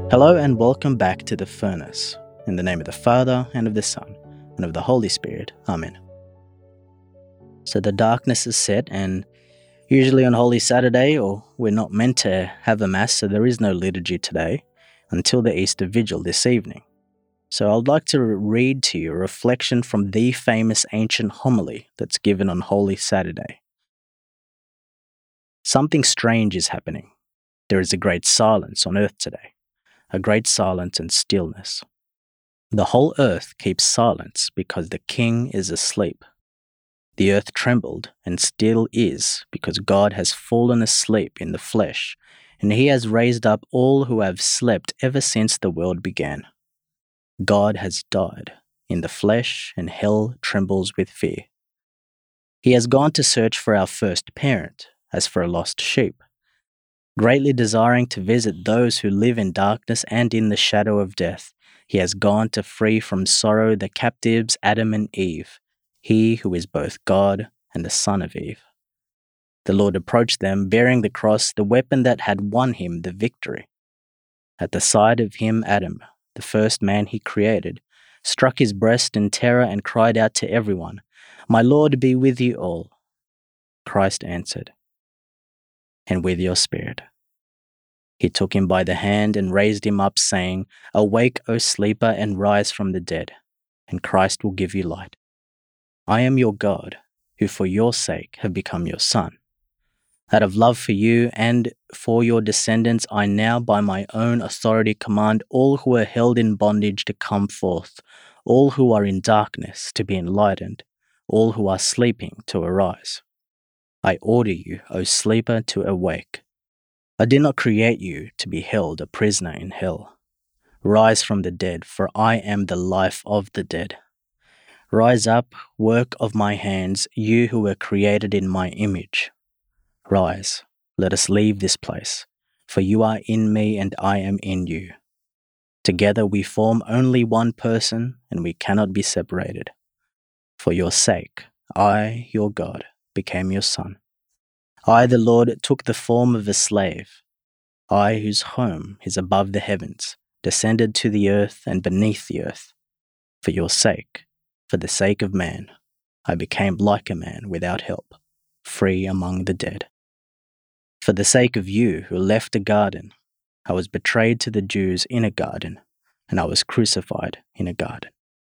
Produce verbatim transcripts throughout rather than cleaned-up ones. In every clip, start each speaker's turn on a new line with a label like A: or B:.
A: Hello and welcome back to The Furnace. In the name of the Father, and of the Son, and of the Holy Spirit. Amen. So the darkness is set, and usually on Holy Saturday, or we're not meant to have a Mass, so there is no liturgy today, until the Easter Vigil this evening. So I'd like to read to you a reflection from the famous ancient homily that's given on Holy Saturday. Something strange is happening. There is a great silence on earth today. A great silence and stillness. The whole earth keeps silence because the King is asleep. The earth trembled and still is because God has fallen asleep in the flesh, and he has raised up all who have slept ever since the world began. God has died in the flesh, and hell trembles with fear. He has gone to search for our first parent, as for a lost sheep. Greatly desiring to visit those who live in darkness and in the shadow of death, he has gone to free from sorrow the captives Adam and Eve, he who is both God and the Son of Eve. The Lord approached them, bearing the cross, the weapon that had won him the victory. At the side of him Adam, the first man he created, struck his breast in terror and cried out to everyone, "My Lord be with you all." Christ answered, "And with your spirit." He took him by the hand and raised him up, saying, "Awake, O sleeper, and rise from the dead, and Christ will give you light. I am your God, who for your sake have become your Son. Out of love for you and for your descendants, I now by my own authority command all who are held in bondage to come forth, all who are in darkness to be enlightened, all who are sleeping to arise. I order you, O sleeper, to awake. I did not create you to be held a prisoner in hell. Rise from the dead, for I am the life of the dead. Rise up, work of my hands, you who were created in my image. Rise, let us leave this place, for you are in me and I am in you. Together we form only one person, and we cannot be separated. For your sake, I, your God, became your Son. I, the Lord, took the form of a slave. I, whose home is above the heavens, descended to the earth and beneath the earth. For your sake, for the sake of man, I became like a man without help, free among the dead. For the sake of you who left a garden, I was betrayed to the Jews in a garden, and I was crucified in a garden.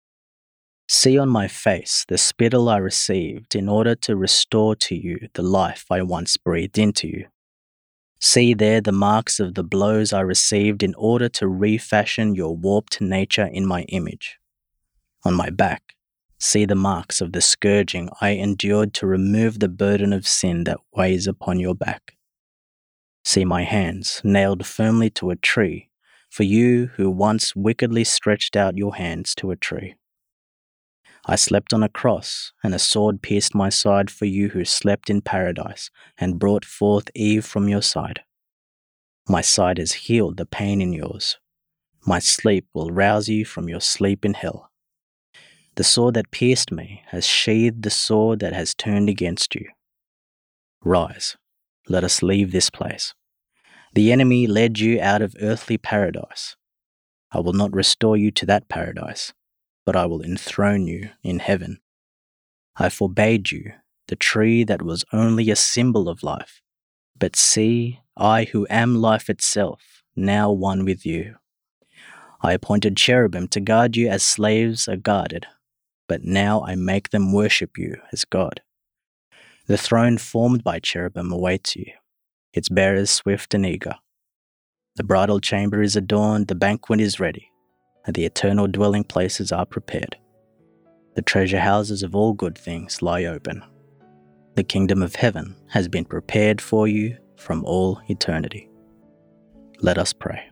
A: See on my face the spittle I received in order to restore to you the life I once breathed into you. See there the marks of the blows I received in order to refashion your warped nature in my image. On my back, see the marks of the scourging I endured to remove the burden of sin that weighs upon your back. See my hands nailed firmly to a tree, for you who once wickedly stretched out your hands to a tree. I slept on a cross, and a sword pierced my side for you who slept in paradise, and brought forth Eve from your side. My side has healed the pain in yours. My sleep will rouse you from your sleep in hell. The sword that pierced me has sheathed the sword that has turned against you. Rise, let us leave this place. The enemy led you out of earthly paradise. I will not restore you to that paradise, but I will enthrone you in heaven. I forbade you, the tree that was only a symbol of life. But see, I who am life itself, now one with you. I appointed cherubim to guard you as slaves are guarded, but now I make them worship you as God. The throne formed by cherubim awaits you, its bearers swift and eager. The bridal chamber is adorned, the banquet is ready, and the eternal dwelling places are prepared. The treasure houses of all good things lie open. The kingdom of heaven has been prepared for you from all eternity. Let us pray.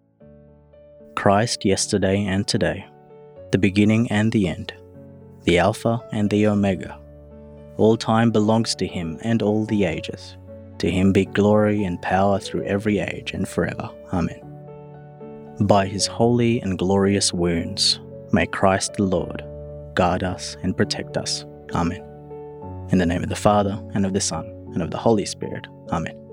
A: Christ, yesterday and today, the beginning and the end, the Alpha and the Omega. All time belongs to him and all the ages. To him be glory and power through every age and forever. Amen. By his holy and glorious wounds, may Christ the Lord guard us and protect us. Amen. In the name of the Father, and of the Son, and of the Holy Spirit. Amen.